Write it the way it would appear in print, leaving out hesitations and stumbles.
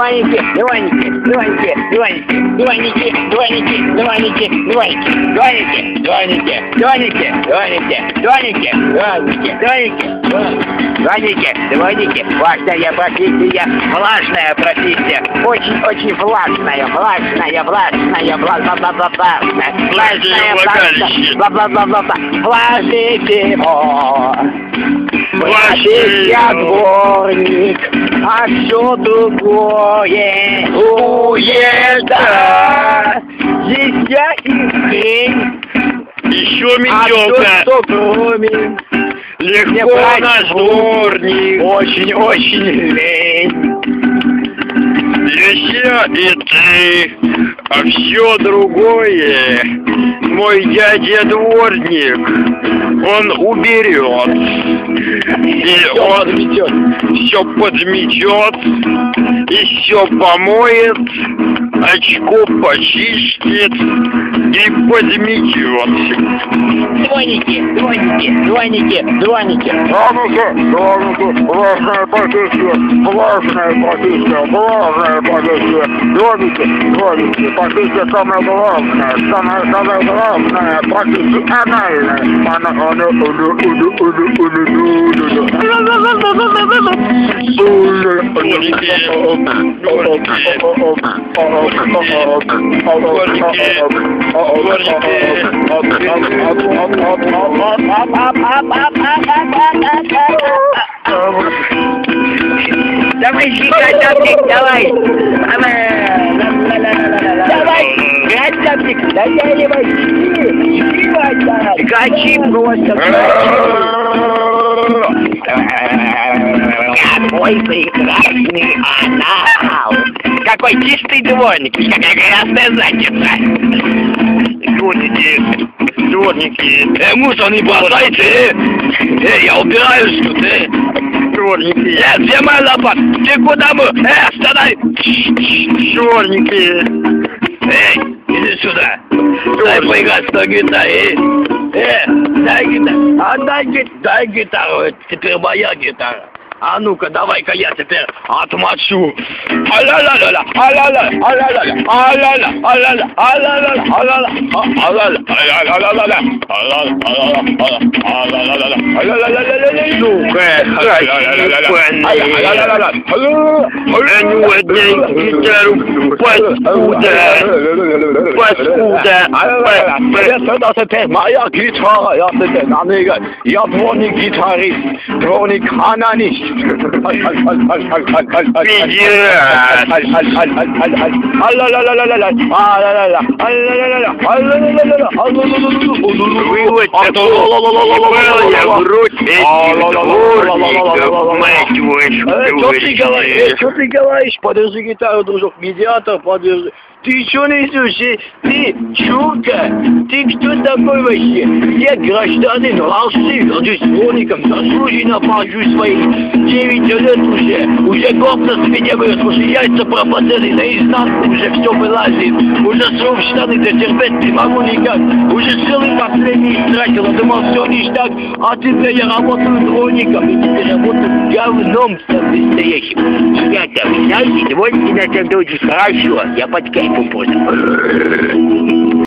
дворники, дворники, дворники, дворники, дворники, дворники, дворники, дворники, дворники, дворники, дворники, дворники, дворники, дворники, дворники, дворники, важная профессия, влажная профессия, очень влажная, влажная, влажная, бла-бла-бла-бла-бла, влажная, бла-бла-бла-бла-бла, влажный всего. Профессия дворник, а все другое уезда. Здесь я и хрень, Еще а метелка. все, что кроме, Легко наш дворник. очень-очень лень. Здесь я и ты, а все другое. Мой дядя дворник, он уберет. И он все подметет, и все помоет, очко почистит и подметет. Дворники, дворники, дворники, дворники. Дворники, влажная профессия, влажная профессия, влажная профессия. Дворники, профессия самая главная, профессия анальная. Давай, Шикачапик, давай. Давай, Шикачапик, дотягивай. Качи просто, Какой прекрасный анал. Какой чистый дворник, какая красная задница. Дворники. Мусор не бросайте, я убираюсь тут, Дворники. Где моя лопата? Ты куда мы? Вставай! Дворники. Эй, иди сюда. Дай поиграть на гитаре. Дай гитару, это теперь моя гитара. А ну-ка, давай-ка я теперь отмочу. А-ла-ла-ла-ла, а-ла-ла, а-ла-ла, а-ла-ла, а-ла-ла, а-ла-ла, а-ла-ла, а-ла-ла, а-ла-ла, а-ла-ла, Сука, гитару, паскуда. Это теперь моя гитара, я дворник-гитарист, дворник-ананист. Что ты говоришь? Подержи гитару, дружок, медиатор, подержи. Ты что несешь? Ты чурка? Ты кто такой вообще? Я гражданин России, горжусь дворником, заслуженно пожу своих 9 лет уже гордость меня вырос, уже яйца пропадали наизнанку, уже все вылазит, уже срок штаны дотерпеть не могу никак, уже силы последние истратил, думал все ништяк, а теперь я работаю дворником, и теперь работаю говном настоящим. Ребята, вы знаете, дворники на самом деле очень хорошо, я под кайфом просто.